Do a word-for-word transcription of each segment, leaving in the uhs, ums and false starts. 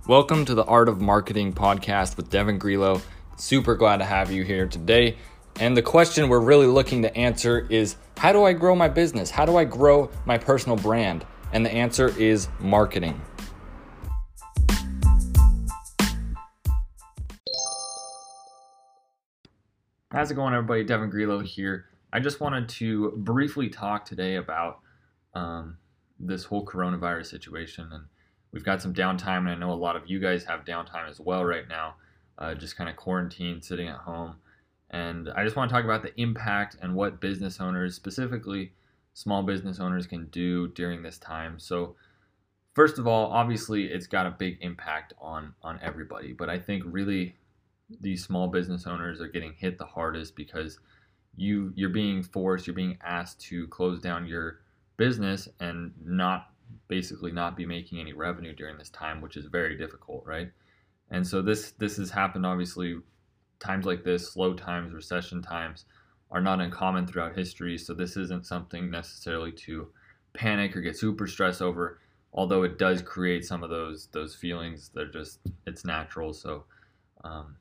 Welcome to the Art of Marketing podcast with Devin Grillo. Super glad to have you here today. And the question we're really looking to answer is, how do I grow my business? How do I grow my personal brand? And the answer is marketing. How's it going, everybody? Devin Grillo here. I just wanted to briefly talk today about um, this whole coronavirus situation. And we've got some downtime, and I know a lot of you guys have downtime as well right now, uh, just kind of quarantined, sitting at home. And I just want to talk about the impact and what business owners, specifically small business owners, can do during this time. So first of all, obviously it's got a big impact on, on everybody, but I think really these small business owners are getting hit the hardest because you, you're being forced, you're being asked to close down your business and not basically not be making any revenue during this time, which is very difficult, right? And so this this has happened, obviously. Times like this, slow times, recession times, are not uncommon throughout history, so this isn't something necessarily to panic or get super stressed over, although it does create some of those those feelings. They're just, it's natural. So um,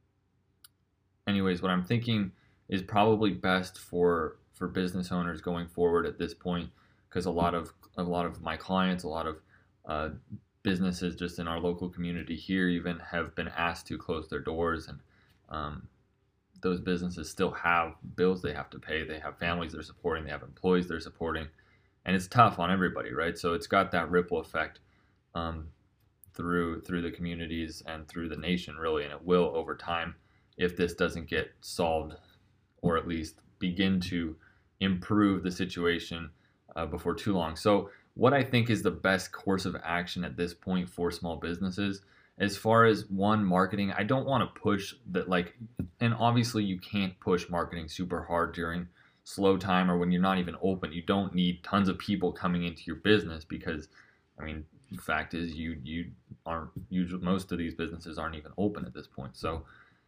anyways, what I'm thinking is probably best for for business owners going forward at this point, because a lot of a lot of my clients, a lot of uh, businesses just in our local community here even have been asked to close their doors, and um, those businesses still have bills they have to pay. They have families they're supporting. They have employees they're supporting, and it's tough on everybody, right? So it's got that ripple effect um, through through the communities and through the nation, really, and it will over time if this doesn't get solved, or at least begin to improve the situation Uh, before too long. So what I think is the best course of action at this point for small businesses, as far as one, marketing, I don't want to push that, like, and obviously you can't push marketing super hard during slow time or when you're not even open. You don't need tons of people coming into your business because, I mean, the fact is you you aren't, usually most of these businesses aren't even open at this point. So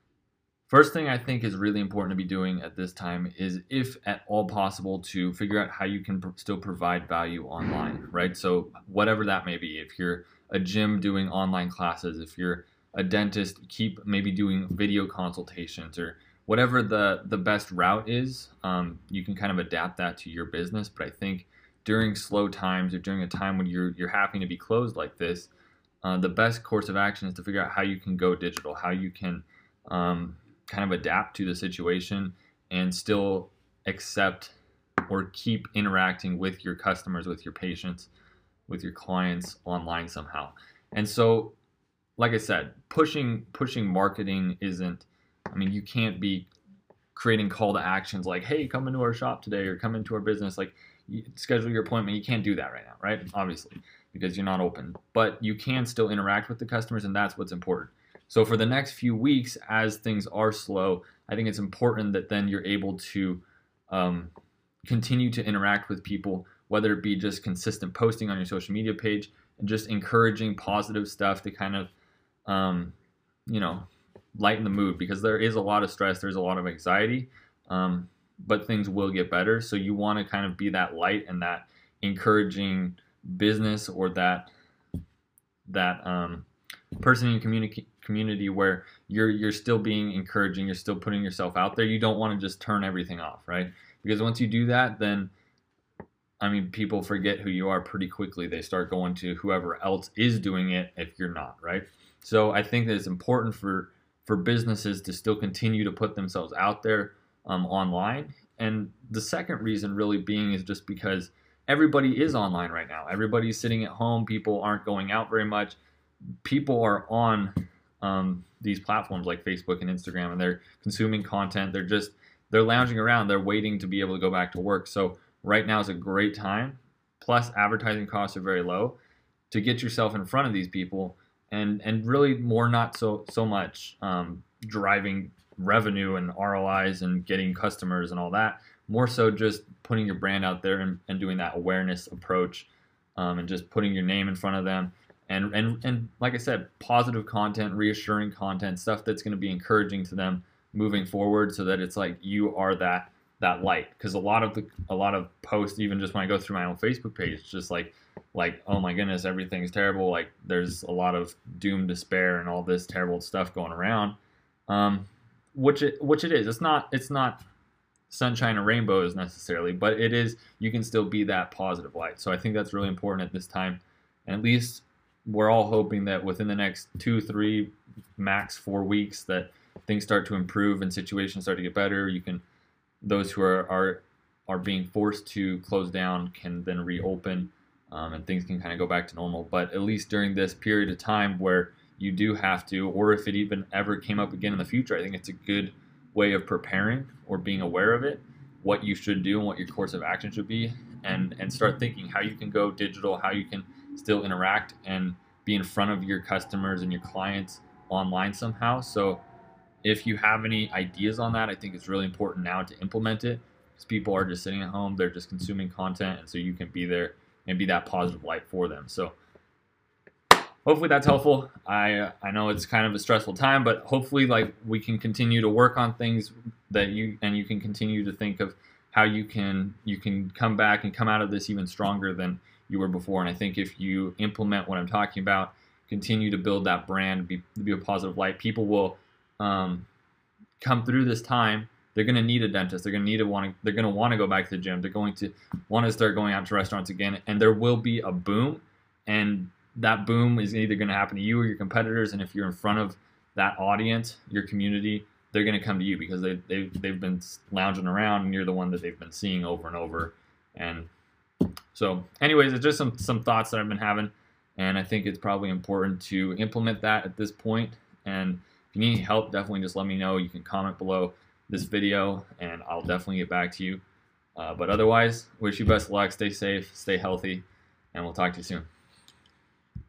first thing I think is really important to be doing at this time is, if at all possible, to figure out how you can pr- still provide value online, right? So whatever that may be, if you're a gym doing online classes, if you're a dentist, keep maybe doing video consultations, or whatever the, the best route is, um, you can kind of adapt that to your business. But I think during slow times, or during a time when you're, you're having to be closed like this, uh, the best course of action is to figure out how you can go digital, how you can um, kind of adapt to the situation and still accept or keep interacting with your customers, with your patients, with your clients online somehow. And so, like I said, pushing pushing marketing isn't, I mean, you can't be creating call to actions like, hey, come into our shop today, or come into our business, like, you schedule your appointment. You can't do that right now, right? Obviously, because you're not open. But you can still interact with the customers, and that's what's important. So for the next few weeks, as things are slow, I think it's important that then you're able to um, continue to interact with people, whether it be just consistent posting on your social media page and just encouraging positive stuff to kind of, um, you know, lighten the mood, because there is a lot of stress, there's a lot of anxiety, um, but things will get better. So you want to kind of be that light and that encouraging business, or that that um, person in your community community where you're you're still being encouraging, you're still putting yourself out there. You don't want to just turn everything off, right? Because once you do that, then, I mean, people forget who you are pretty quickly. They start going to whoever else is doing it if you're not, right? So I think that it's important for for businesses to still continue to put themselves out there um, online. And the second reason really being is just because everybody is online right now. Everybody's sitting at home. People aren't going out very much. People are on um, these platforms like Facebook and Instagram, and they're consuming content. They're just, they're lounging around. They're waiting to be able to go back to work. So right now is a great time. Plus, advertising costs are very low, to get yourself in front of these people, and and really more not so so much um, driving revenue and R O Is and getting customers and all that. More so just putting your brand out there and, and doing that awareness approach, um, and just putting your name in front of them. And, and and like I said, positive content, reassuring content, stuff that's going to be encouraging to them moving forward, so that it's like you are that that light. Because a lot of the a lot of posts, even just when I go through my own Facebook page, it's just like like, oh my goodness, everything's terrible. Like there's a lot of doom, despair, and all this terrible stuff going around. Um, which it which it is. It's not it's not sunshine and rainbows necessarily, but it is. You can still be that positive light. So I think that's really important at this time. And at least we're all hoping that within the next two, three, max four weeks that things start to improve and situations start to get better. You can those who are are are being forced to close down can then reopen, um, and things can kind of go back to normal. But at least during this period of time where you do have to, or if it even ever came up again in the future, I think it's a good way of preparing or being aware of it, what you should do and what your course of action should be, and and start thinking how you can go digital, how you can still interact and be in front of your customers and your clients online somehow. So if you have any ideas on that, I think it's really important now to implement it, because people are just sitting at home, they're just consuming content, and so you can be there and be that positive light for them. So hopefully that's helpful. I I know it's kind of a stressful time, but hopefully like we can continue to work on things that you and you can continue to think of how you can you can come back and come out of this even stronger than you were before. And I think if you implement what I'm talking about, continue to build that brand, be be a positive light, people will um, come through this time. They're going to need a dentist. They're going to need to want to. They're going to want to go back to the gym. They're going to want to start going out to restaurants again. And there will be a boom, and that boom is either going to happen to you or your competitors. And if you're in front of that audience, your community, they're going to come to you because they they've they've been lounging around, and you're the one that they've been seeing over and over. And so, anyways, it's just some some thoughts that I've been having, and I think it's probably important to implement that at this point. And if you need help, definitely just let me know. You can comment below this video, and I'll definitely get back to you. Uh, but otherwise, wish you best of luck. Stay safe, stay healthy, and we'll talk to you soon.